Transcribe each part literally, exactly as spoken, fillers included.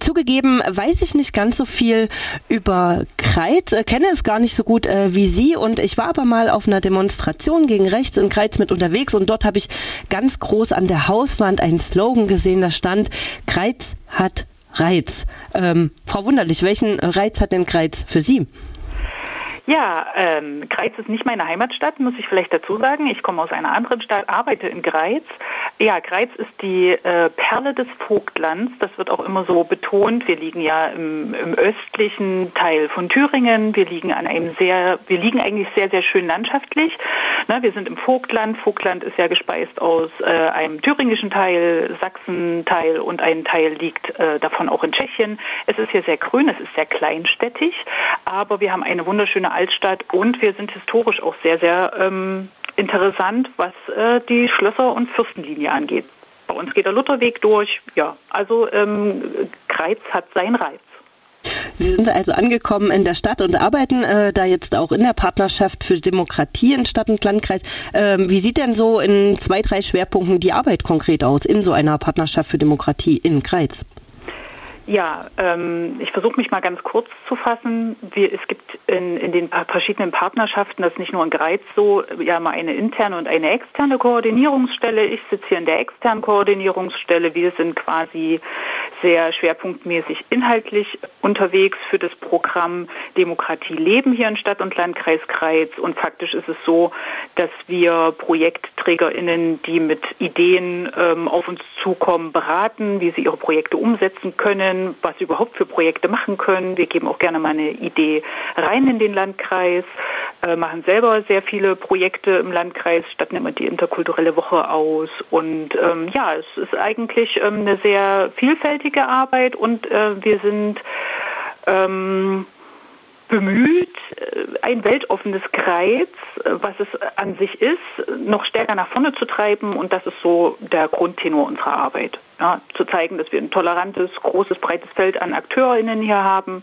Zugegeben, weiß ich nicht ganz so viel über Greiz, äh, kenne es gar nicht so gut äh, wie Sie, und ich war aber mal auf einer Demonstration gegen rechts in Greiz mit unterwegs, und dort habe ich ganz groß an der Hauswand einen Slogan gesehen, da stand: Greiz hat Reiz. Ähm, Frau Wunderlich, welchen Reiz hat denn Greiz für Sie? Ja, ähm, Greiz ist nicht meine Heimatstadt, muss ich vielleicht dazu sagen. Ich komme aus einer anderen Stadt, arbeite in Greiz. Ja, Greiz ist die äh, Perle des Vogtlands. Das wird auch immer so betont. Wir liegen ja im, im östlichen Teil von Thüringen. Wir liegen an einem sehr, wir liegen eigentlich sehr, sehr schön landschaftlich. Na, wir sind im Vogtland. Vogtland ist ja gespeist aus äh, einem thüringischen Teil, Sachsen-Teil, und ein Teil liegt äh, davon auch in Tschechien. Es ist hier sehr grün, es ist sehr kleinstädtig, aber wir haben eine wunderschöne Altstadt, und wir sind historisch auch sehr, sehr ähm, interessant, was äh, die Schlösser- und Fürstenlinie angeht. Bei uns geht der Lutherweg durch. Ja, also ähm, Greiz hat seinen Reiz. Sie sind also angekommen in der Stadt und arbeiten äh, da jetzt auch in der Partnerschaft für Demokratie in Stadt und Landkreis. Ähm, wie sieht denn so in zwei, drei Schwerpunkten die Arbeit konkret aus in so einer Partnerschaft für Demokratie in Greiz? Ja, ähm, ich versuche mich mal ganz kurz zu fassen. Wir, es gibt in, in den verschiedenen Partnerschaften, das ist nicht nur in Greiz so, ja mal eine interne und eine externe Koordinierungsstelle. Ich sitze hier in der externen Koordinierungsstelle. Wir sind quasi sehr schwerpunktmäßig inhaltlich unterwegs für das Programm Demokratie leben hier in Stadt- und Landkreis Greiz. Und faktisch ist es so, dass wir ProjektträgerInnen, die mit Ideen ähm, auf uns zukommen, beraten, wie sie ihre Projekte umsetzen können, was sie überhaupt für Projekte machen können. Wir geben auch gerne mal eine Idee rein in den Landkreis, äh, machen selber sehr viele Projekte im Landkreis, statten immer die interkulturelle Woche aus. Und ähm, ja, es ist eigentlich ähm, eine sehr vielfältige Arbeit, und äh, wir sind ähm, bemüht, ein weltoffenes Greiz, was es an sich ist, noch stärker nach vorne zu treiben, und das ist so der Grundtenor unserer Arbeit. Ja, zu zeigen, dass wir ein tolerantes, großes, breites Feld an AkteurInnen hier haben,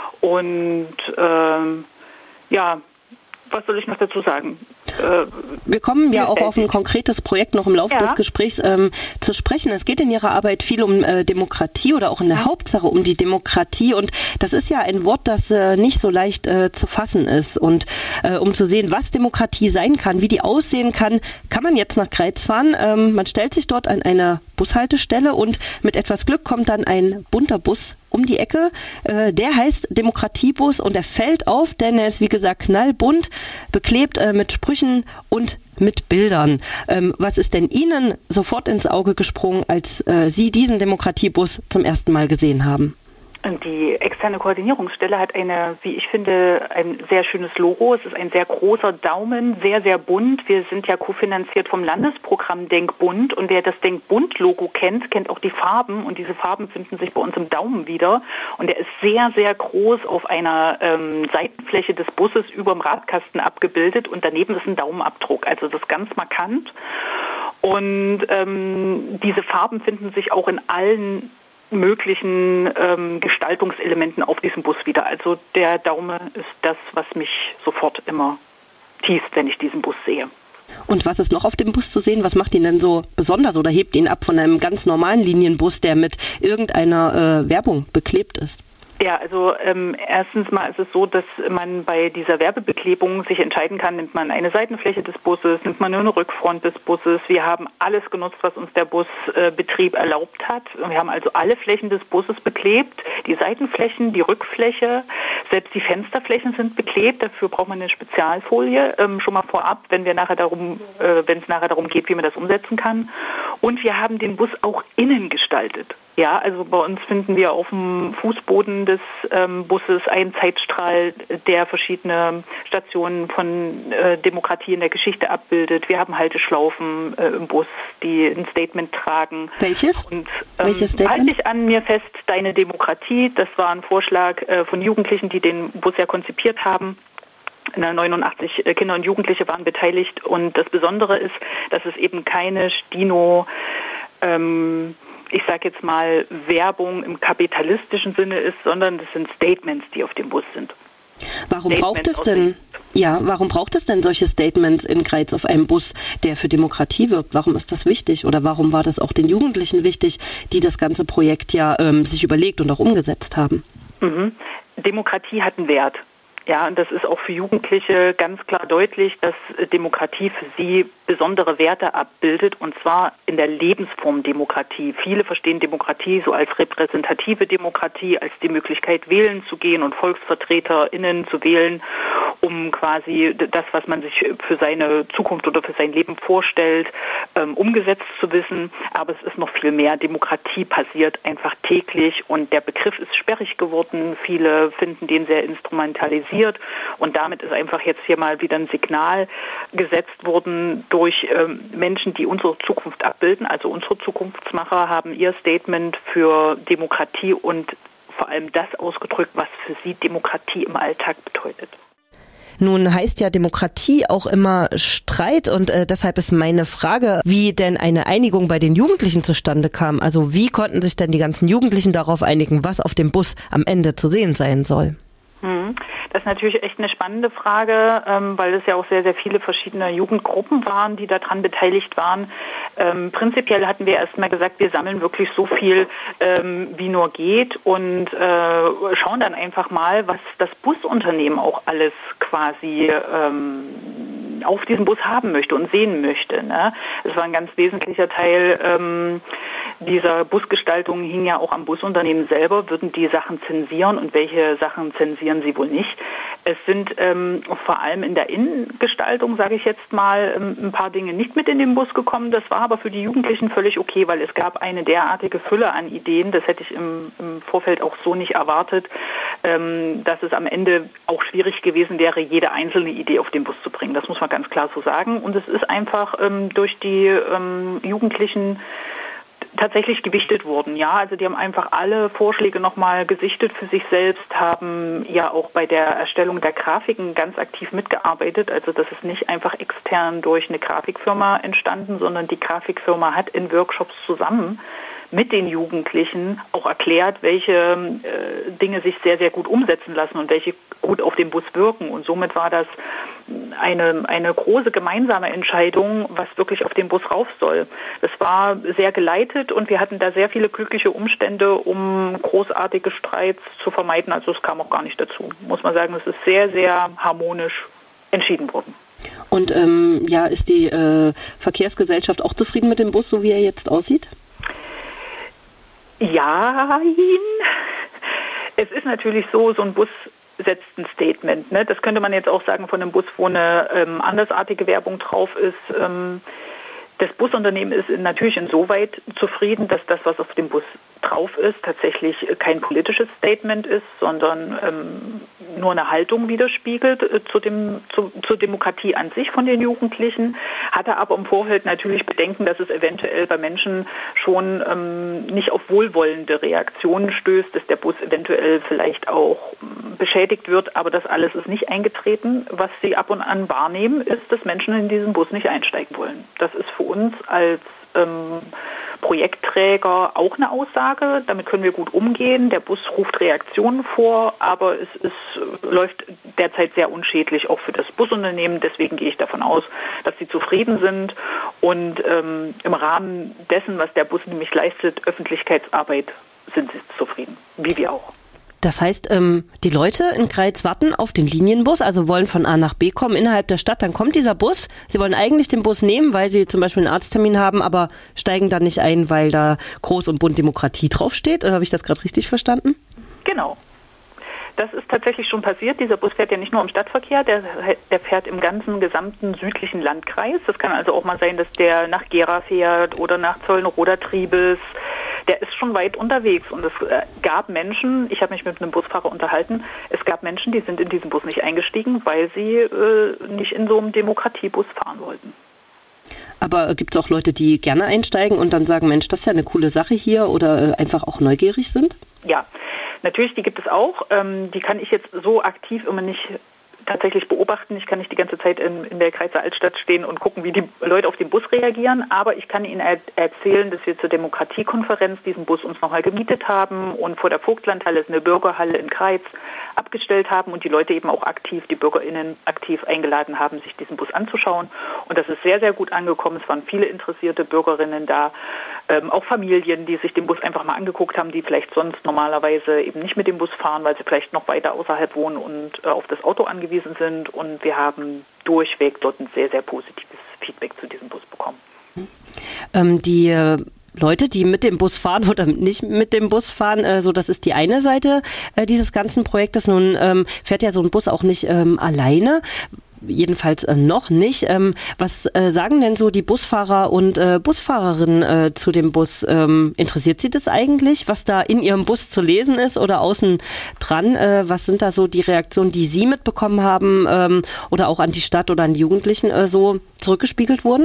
und ähm, ja, was soll ich noch dazu sagen? Äh, Wir kommen ja auch auf ein konkretes Projekt noch im Laufe ja. des Gesprächs ähm, zu sprechen. Es geht in Ihrer Arbeit viel um äh, Demokratie, oder auch in der ja. Hauptsache um die Demokratie. Und das ist ja ein Wort, das äh, nicht so leicht äh, zu fassen ist. Und äh, um zu sehen, was Demokratie sein kann, wie die aussehen kann, kann man jetzt nach Greiz fahren. Ähm, man stellt sich dort an eine Bushaltestelle, und mit etwas Glück kommt dann ein bunter Bus um die Ecke. Äh, der heißt Demokratiebus, und er fällt auf, denn er ist, wie gesagt, knallbunt, beklebt äh, mit Sprüchen und mit Bildern. Ähm, was ist denn Ihnen sofort ins Auge gesprungen, als äh, Sie diesen Demokratiebus zum ersten Mal gesehen haben? Die externe Koordinierungsstelle hat eine, wie ich finde, ein sehr schönes Logo. Es ist ein sehr großer Daumen, sehr, sehr bunt. Wir sind ja kofinanziert vom Landesprogramm Denkbunt, und wer das Denkbunt-Logo kennt, kennt auch die Farben, und diese Farben finden sich bei uns im Daumen wieder, und der ist sehr, sehr groß auf einer ähm, Seitenfläche des Busses über dem Radkasten abgebildet, und daneben ist ein Daumenabdruck, also das ist ganz markant. Und ähm, diese Farben finden sich auch in allen möglichen ähm, Gestaltungselementen auf diesem Bus wieder. Also der Daumen ist das, was mich sofort immer teast, wenn ich diesen Bus sehe. Und was ist noch auf dem Bus zu sehen? Was macht ihn denn so besonders oder hebt ihn ab von einem ganz normalen Linienbus, der mit irgendeiner äh, Werbung beklebt ist? Ja, also ähm, erstens mal ist es so, dass man bei dieser Werbebeklebung sich entscheiden kann, nimmt man eine Seitenfläche des Busses, nimmt man nur eine Rückfront des Busses. Wir haben alles genutzt, was uns der Busbetrieb äh, erlaubt hat. Wir haben also alle Flächen des Busses beklebt, die Seitenflächen, die Rückfläche, selbst die Fensterflächen sind beklebt. Dafür braucht man eine Spezialfolie, ähm, schon mal vorab, wenn wir nachher darum, äh, wenn es nachher darum geht, wie man das umsetzen kann. Und wir haben den Bus auch innen gestaltet. Ja, also bei uns finden wir auf dem Fußboden des ähm, Busses einen Zeitstrahl, der verschiedene Stationen von äh, Demokratie in der Geschichte abbildet. Wir haben Halteschlaufen äh, im Bus, die ein Statement tragen. Welches? Und, ähm, Welches Statement? Halte ich an mir fest, deine Demokratie. Das war ein Vorschlag äh, von Jugendlichen, die den Bus ja konzipiert haben. neunundachtzig Kinder und Jugendliche waren beteiligt, und das Besondere ist, dass es eben keine Stino, ähm, ich sage jetzt mal, Werbung im kapitalistischen Sinne ist, sondern das sind Statements, die auf dem Bus sind. Warum Statements braucht es denn, Ja, warum braucht es denn solche Statements in Greiz auf einem Bus, der für Demokratie wirbt? Warum ist das wichtig? Oder warum war das auch den Jugendlichen wichtig, die das ganze Projekt ja ähm, sich überlegt und auch umgesetzt haben? Mhm. Demokratie hat einen Wert. Ja, und das ist auch für Jugendliche ganz klar deutlich, dass Demokratie für sie besondere Werte abbildet, und zwar in der Lebensform Demokratie. Viele verstehen Demokratie so als repräsentative Demokratie, als die Möglichkeit, wählen zu gehen und VolksvertreterInnen zu wählen, um quasi das, was man sich für seine Zukunft oder für sein Leben vorstellt, ähm, umgesetzt zu wissen. Aber es ist noch viel mehr. Demokratie passiert einfach täglich und der Begriff ist sperrig geworden. Viele finden den sehr instrumentalisiert und damit ist einfach jetzt hier mal wieder ein Signal gesetzt worden durch ähm, Menschen, die unsere Zukunft abbilden. Also unsere Zukunftsmacher haben ihr Statement für Demokratie und vor allem das ausgedrückt, was für sie Demokratie im Alltag bedeutet. Nun heißt ja Demokratie auch immer Streit und äh, deshalb ist meine Frage, wie denn eine Einigung bei den Jugendlichen zustande kam. Also wie konnten sich denn die ganzen Jugendlichen darauf einigen, was auf dem Bus am Ende zu sehen sein soll? Das ist natürlich echt eine spannende Frage, weil es ja auch sehr, sehr viele verschiedene Jugendgruppen waren, die daran beteiligt waren. Ähm, prinzipiell hatten wir erstmal gesagt, wir sammeln wirklich so viel, ähm, wie nur geht und äh, schauen dann einfach mal, was das Busunternehmen auch alles quasi ähm, auf diesem Bus haben möchte und sehen möchte. Ne? Es war ein ganz wesentlicher Teil ähm, dieser Busgestaltung, hing ja auch am Busunternehmen selber, würden die Sachen zensieren und welche Sachen zensieren sie wohl nicht. Es sind ähm, vor allem in der Innengestaltung, sage ich jetzt mal, ähm, ein paar Dinge nicht mit in den Bus gekommen. Das war aber für die Jugendlichen völlig okay, weil es gab eine derartige Fülle an Ideen, das hätte ich im, im Vorfeld auch so nicht erwartet, ähm, dass es am Ende auch schwierig gewesen wäre, jede einzelne Idee auf den Bus zu bringen. Das muss man ganz klar so sagen. Und es ist einfach ähm, durch die ähm, Jugendlichen tatsächlich gewichtet wurden. Ja, also die haben einfach alle Vorschläge nochmal gesichtet für sich selbst, haben ja auch bei der Erstellung der Grafiken ganz aktiv mitgearbeitet. Also das ist nicht einfach extern durch eine Grafikfirma entstanden, sondern die Grafikfirma hat in Workshops zusammen mit den Jugendlichen auch erklärt, welche äh, Dinge sich sehr, sehr gut umsetzen lassen und welche gut auf den Bus wirken. Und somit war das eine, eine große gemeinsame Entscheidung, was wirklich auf den Bus rauf soll. Das war sehr geleitet und wir hatten da sehr viele glückliche Umstände, um großartige Streits zu vermeiden. Also es kam auch gar nicht dazu. Muss man sagen, es ist sehr, sehr harmonisch entschieden worden. Und ähm, ja, ist die äh, Verkehrsgesellschaft auch zufrieden mit dem Bus, so wie er jetzt aussieht? Ja, es ist natürlich so, so ein Bus setzt ein Statement. Ne? Das könnte man jetzt auch sagen von einem Bus, wo eine ähm, andersartige Werbung drauf ist. Ähm, das Busunternehmen ist natürlich insoweit zufrieden, dass das, was auf dem Bus drauf ist, tatsächlich kein politisches Statement ist, sondern ähm, nur eine Haltung widerspiegelt äh, zu dem, zu, zur Demokratie an sich von den Jugendlichen, hatte aber im Vorfeld natürlich Bedenken, dass es eventuell bei Menschen schon ähm, nicht auf wohlwollende Reaktionen stößt, dass der Bus eventuell vielleicht auch ähm, beschädigt wird, aber das alles ist nicht eingetreten. Was sie ab und an wahrnehmen, ist, dass Menschen in diesen Bus nicht einsteigen wollen. Das ist für uns als ähm, Projektträger auch eine Aussage. Damit können wir gut umgehen. Der Bus ruft Reaktionen vor, aber es ist, läuft derzeit sehr unschädlich auch für das Busunternehmen. Deswegen gehe ich davon aus, dass sie zufrieden sind und ähm, im Rahmen dessen, was der Bus nämlich leistet, Öffentlichkeitsarbeit, sind sie zufrieden, wie wir auch. Das heißt, ähm, die Leute in Greiz warten auf den Linienbus, also wollen von A nach B kommen innerhalb der Stadt. Dann kommt dieser Bus. Sie wollen eigentlich den Bus nehmen, weil sie zum Beispiel einen Arzttermin haben, aber steigen dann nicht ein, weil da Groß- und Bund Demokratie draufsteht. Oder habe ich das gerade richtig verstanden? Genau. Das ist tatsächlich schon passiert. Dieser Bus fährt ja nicht nur im Stadtverkehr, der, der fährt im ganzen gesamten südlichen Landkreis. Das kann also auch mal sein, dass der nach Gera fährt oder nach Zeulenroda-Triebes. Der ist schon weit unterwegs und es gab Menschen, ich habe mich mit einem Busfahrer unterhalten, es gab Menschen, die sind in diesen Bus nicht eingestiegen, weil sie äh, nicht in so einem Demokratiebus fahren wollten. Aber gibt es auch Leute, die gerne einsteigen und dann sagen, Mensch, das ist ja eine coole Sache hier oder äh, einfach auch neugierig sind? Ja, natürlich, die gibt es auch. Ähm, die kann ich jetzt so aktiv immer nicht tatsächlich beobachten. Ich kann nicht die ganze Zeit in, in der Greizer Altstadt stehen und gucken, wie die Leute auf den Bus reagieren, aber ich kann Ihnen er- erzählen, dass wir zur Demokratiekonferenz diesen Bus uns nochmal gemietet haben und vor der Vogtlandhalle ist eine Bürgerhalle in Greiz abgestellt haben und die Leute eben auch aktiv, die BürgerInnen aktiv eingeladen haben, sich diesen Bus anzuschauen. Und das ist sehr, sehr gut angekommen. Es waren viele interessierte Bürgerinnen da, ähm, auch Familien, die sich den Bus einfach mal angeguckt haben, die vielleicht sonst normalerweise eben nicht mit dem Bus fahren, weil sie vielleicht noch weiter außerhalb wohnen und äh, auf das Auto angewiesen sind. Und wir haben durchweg dort ein sehr, sehr positives Feedback zu diesem Bus bekommen. Ähm, die äh Leute, die mit dem Bus fahren oder nicht mit dem Bus fahren, äh, so das ist die eine Seite äh, dieses ganzen Projektes. Nun ähm, fährt ja so ein Bus auch nicht ähm, alleine, jedenfalls äh, noch nicht. Ähm, was äh, sagen denn so die Busfahrer und äh, Busfahrerinnen äh, zu dem Bus? Ähm, interessiert Sie das eigentlich, was da in Ihrem Bus zu lesen ist oder außen dran? Äh, was sind da so die Reaktionen, die Sie mitbekommen haben ähm, oder auch an die Stadt oder an die Jugendlichen äh, so zurückgespiegelt wurden?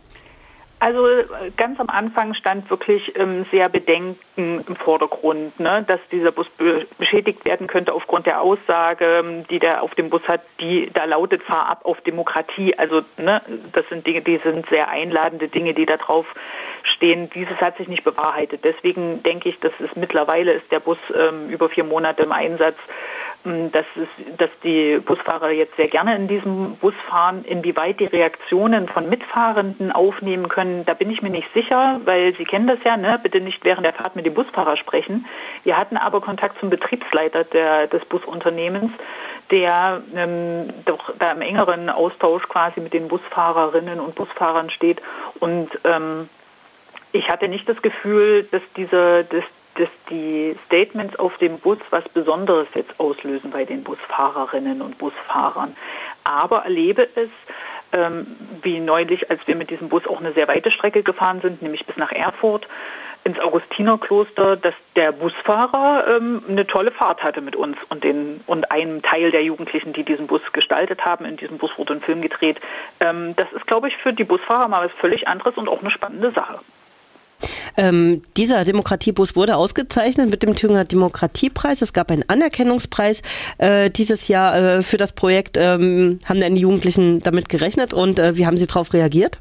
Also ganz am Anfang stand wirklich ähm, sehr Bedenken im Vordergrund, ne, dass dieser Bus be- beschädigt werden könnte aufgrund der Aussage, die der auf dem Bus hat, die da lautet, fahr ab auf Demokratie. Also ne, das sind Dinge, die sind sehr einladende Dinge, die da drauf stehen. Dieses hat sich nicht bewahrheitet. Deswegen denke ich, dass es mittlerweile ist der Bus ähm, über vier Monate im Einsatz. Dass, es, dass die Busfahrer jetzt sehr gerne in diesem Bus fahren. Inwieweit die Reaktionen von Mitfahrenden aufnehmen können, da bin ich mir nicht sicher, weil Sie kennen das ja, ne? Bitte nicht während der Fahrt mit dem Busfahrer sprechen. Wir hatten aber Kontakt zum Betriebsleiter der, des Busunternehmens, der ähm, doch da im engeren Austausch quasi mit den Busfahrerinnen und Busfahrern steht. Und ähm, ich hatte nicht das Gefühl, dass diese, dass dass die Statements auf dem Bus was Besonderes jetzt auslösen bei den Busfahrerinnen und Busfahrern. Aber erlebe es, ähm, wie neulich, als wir mit diesem Bus auch eine sehr weite Strecke gefahren sind, nämlich bis nach Erfurt, ins Augustinerkloster, dass der Busfahrer ähm, eine tolle Fahrt hatte mit uns und, den, und einem Teil der Jugendlichen, die diesen Bus gestaltet haben. In diesem Bus wurde ein Film gedreht. Ähm, das ist, glaube ich, für die Busfahrer mal was völlig anderes und auch eine spannende Sache. Ähm, dieser Demokratiebus wurde ausgezeichnet mit dem Thüringer Demokratiepreis. Es gab einen Anerkennungspreis äh, dieses Jahr äh, für das Projekt. Ähm, haben denn die Jugendlichen damit gerechnet und äh, wie haben sie darauf reagiert?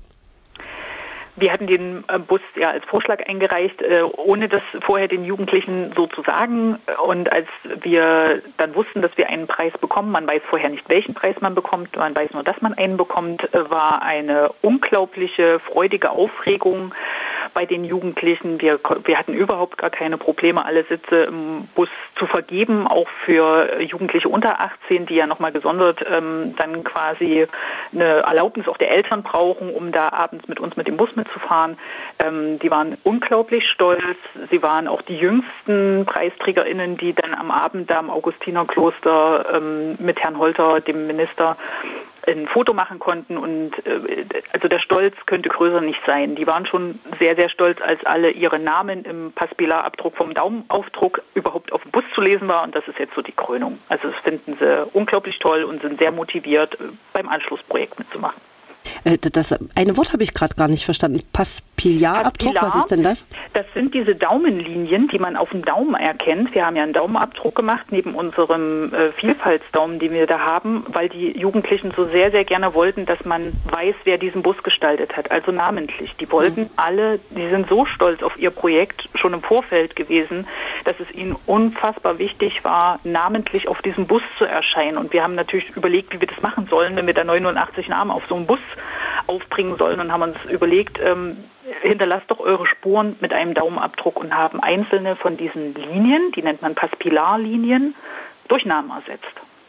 Wir hatten den äh, Bus ja als Vorschlag eingereicht, äh, ohne das vorher den Jugendlichen so zu sagen. Und als wir dann wussten, dass wir einen Preis bekommen, man weiß vorher nicht, welchen Preis man bekommt, man weiß nur, dass man einen bekommt, äh, war eine unglaubliche, freudige Aufregung bei den Jugendlichen. Wir, wir hatten überhaupt gar keine Probleme, alle Sitze im Bus zu vergeben, auch für Jugendliche unter achtzehn, die ja nochmal gesondert ähm, dann quasi eine Erlaubnis auch der Eltern brauchen, um da abends mit uns mit dem Bus mitzufahren. Ähm, die waren unglaublich stolz. Sie waren auch die jüngsten PreisträgerInnen, die dann am Abend da im Augustinerkloster ähm, mit Herrn Holter, dem Minister, ein Foto machen konnten und äh, also der Stolz könnte größer nicht sein. Die waren schon sehr, sehr stolz, als alle ihre Namen im Passpillarabdruck vom Daumenaufdruck überhaupt auf dem Bus zu lesen war und das ist jetzt so die Krönung. Also das finden sie unglaublich toll und sind sehr motiviert, beim Anschlussprojekt mitzumachen. Das eine Wort habe ich gerade gar nicht verstanden. Passpillarabdruck, was ist denn das? Das sind diese Daumenlinien, die man auf dem Daumen erkennt. Wir haben ja einen Daumenabdruck gemacht, neben unserem äh, Vielfaltsdaumen, den wir da haben, weil die Jugendlichen so sehr, sehr gerne wollten, dass man weiß, wer diesen Bus gestaltet hat, also namentlich. Die wollten mhm. alle, die sind so stolz auf ihr Projekt schon im Vorfeld gewesen, dass es ihnen unfassbar wichtig war, namentlich auf diesem Bus zu erscheinen. Und wir haben natürlich überlegt, wie wir das machen sollen, wenn wir da neunundachtzig Namen auf so einem Bus aufbringen sollen und haben uns überlegt, ähm, hinterlasst doch eure Spuren mit einem Daumenabdruck und haben einzelne von diesen Linien, die nennt man Passpillarlinien, durch Namen ersetzt.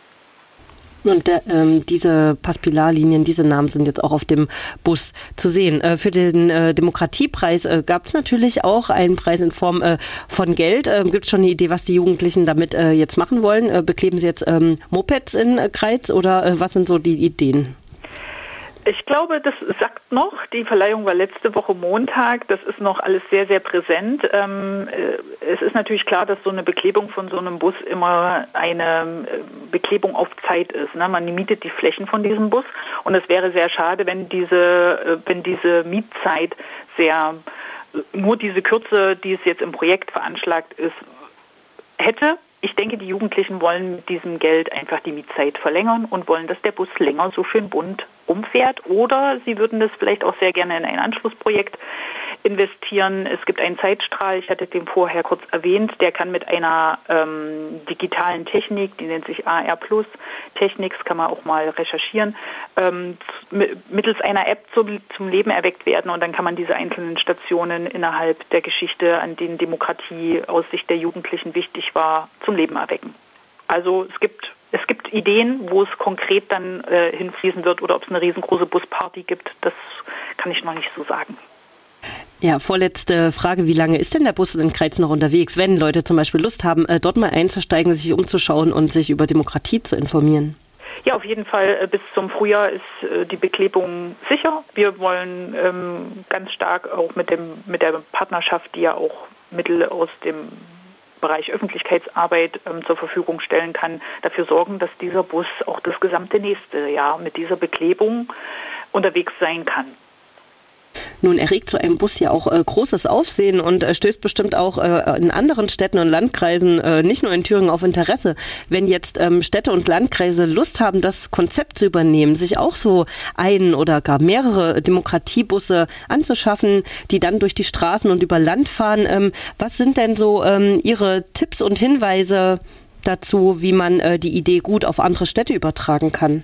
Und der, ähm, diese Passpillarlinien, diese Namen sind jetzt auch auf dem Bus zu sehen. Äh, für den äh, Demokratiepreis äh, gab es natürlich auch einen Preis in Form äh, von Geld. Äh, Gibt es schon eine Idee, was die Jugendlichen damit äh, jetzt machen wollen? Äh, bekleben sie jetzt ähm, Mopeds in äh, Greiz oder äh, was sind so die Ideen? Ich glaube, das sagt noch. Die Verleihung war letzte Woche Montag. Das ist noch alles sehr, sehr präsent. Ähm, es ist natürlich klar, dass so eine Beklebung von so einem Bus immer eine Beklebung auf Zeit ist. Ne? Man mietet die Flächen von diesem Bus und es wäre sehr schade, wenn diese, wenn diese Mietzeit sehr, nur diese Kürze, die es jetzt im Projekt veranschlagt ist, hätte. Ich denke, die Jugendlichen wollen mit diesem Geld einfach die Mietzeit verlängern und wollen, dass der Bus länger so schön bunt umfährt. Oder sie würden das vielleicht auch sehr gerne in ein Anschlussprojekt investieren. Es gibt einen Zeitstrahl, ich hatte den vorher kurz erwähnt, der kann mit einer ähm, digitalen Technik, die nennt sich A R Plus Technik, das kann man auch mal recherchieren, ähm, mittels einer App zum, zum Leben erweckt werden und dann kann man diese einzelnen Stationen innerhalb der Geschichte, an denen Demokratie aus Sicht der Jugendlichen wichtig war, zum Leben erwecken. Also es gibt es gibt Ideen, wo es konkret dann äh, hinfließen wird oder ob es eine riesengroße Busparty gibt, das kann ich noch nicht so sagen. Ja, vorletzte Frage. Wie lange ist denn der Bus in Greiz noch unterwegs, wenn Leute zum Beispiel Lust haben, dort mal einzusteigen, sich umzuschauen und sich über Demokratie zu informieren? Ja, auf jeden Fall. Bis zum Frühjahr ist die Beklebung sicher. Wir wollen ähm, ganz stark auch mit dem mit der Partnerschaft, die ja auch Mittel aus dem Bereich Öffentlichkeitsarbeit ähm, zur Verfügung stellen kann, dafür sorgen, dass dieser Bus auch das gesamte nächste Jahr mit dieser Beklebung unterwegs sein kann. Nun erregt so ein Bus ja auch äh, großes Aufsehen und äh, stößt bestimmt auch äh, in anderen Städten und Landkreisen, äh, nicht nur in Thüringen, auf Interesse. Wenn jetzt ähm, Städte und Landkreise Lust haben, das Konzept zu übernehmen, sich auch so einen oder gar mehrere Demokratiebusse anzuschaffen, die dann durch die Straßen und über Land fahren, ähm, was sind denn so ähm, Ihre Tipps und Hinweise dazu, wie man äh, die Idee gut auf andere Städte übertragen kann?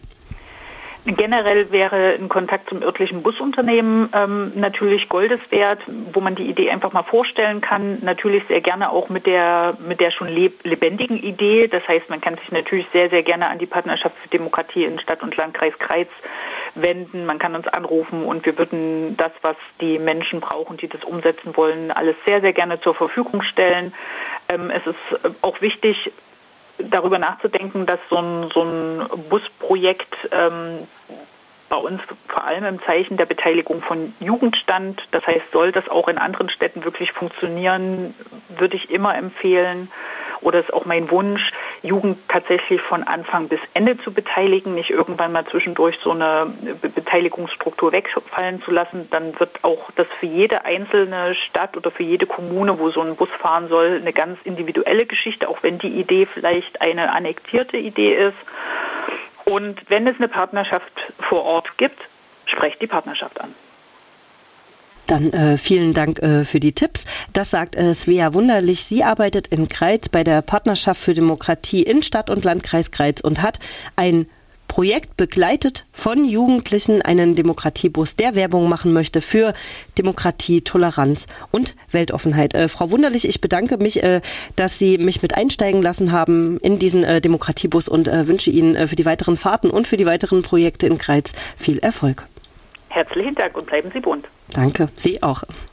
Generell wäre ein Kontakt zum örtlichen Busunternehmen ähm, natürlich Goldes wert, wo man die Idee einfach mal vorstellen kann. Natürlich sehr gerne auch mit der mit der schon leb- lebendigen Idee. Das heißt, man kann sich natürlich sehr, sehr gerne an die Partnerschaft für Demokratie in Stadt- und Landkreis Greiz wenden. Man kann uns anrufen und wir würden das, was die Menschen brauchen, die das umsetzen wollen, alles sehr, sehr gerne zur Verfügung stellen. Ähm, es ist auch wichtig, darüber nachzudenken, dass so ein, so ein Busprojekt ähm, bei uns vor allem im Zeichen der Beteiligung von Jugend stand. Das heißt, soll das auch in anderen Städten wirklich funktionieren, würde ich immer empfehlen, oder ist auch mein Wunsch, Jugend tatsächlich von Anfang bis Ende zu beteiligen, nicht irgendwann mal zwischendurch so eine Be- Beteiligungsstruktur wegfallen zu lassen. Dann wird auch das für jede einzelne Stadt oder für jede Kommune, wo so ein Bus fahren soll, eine ganz individuelle Geschichte, auch wenn die Idee vielleicht eine annektierte Idee ist. Und wenn es eine Partnerschaft vor Ort gibt, sprecht die Partnerschaft an. Dann äh, vielen Dank äh, für die Tipps. Das sagt äh, Svea Wunderlich. Sie arbeitet in Greiz bei der Partnerschaft für Demokratie in Stadt- und Landkreis Greiz und hat ein Projekt begleitet von Jugendlichen, einen Demokratiebus, der Werbung machen möchte für Demokratie, Toleranz und Weltoffenheit. Äh, Frau Wunderlich, ich bedanke mich, äh, dass Sie mich mit einsteigen lassen haben in diesen äh, Demokratiebus und äh, wünsche Ihnen äh, für die weiteren Fahrten und für die weiteren Projekte in Greiz viel Erfolg. Herzlichen Dank und bleiben Sie bunt. Danke, Sie auch.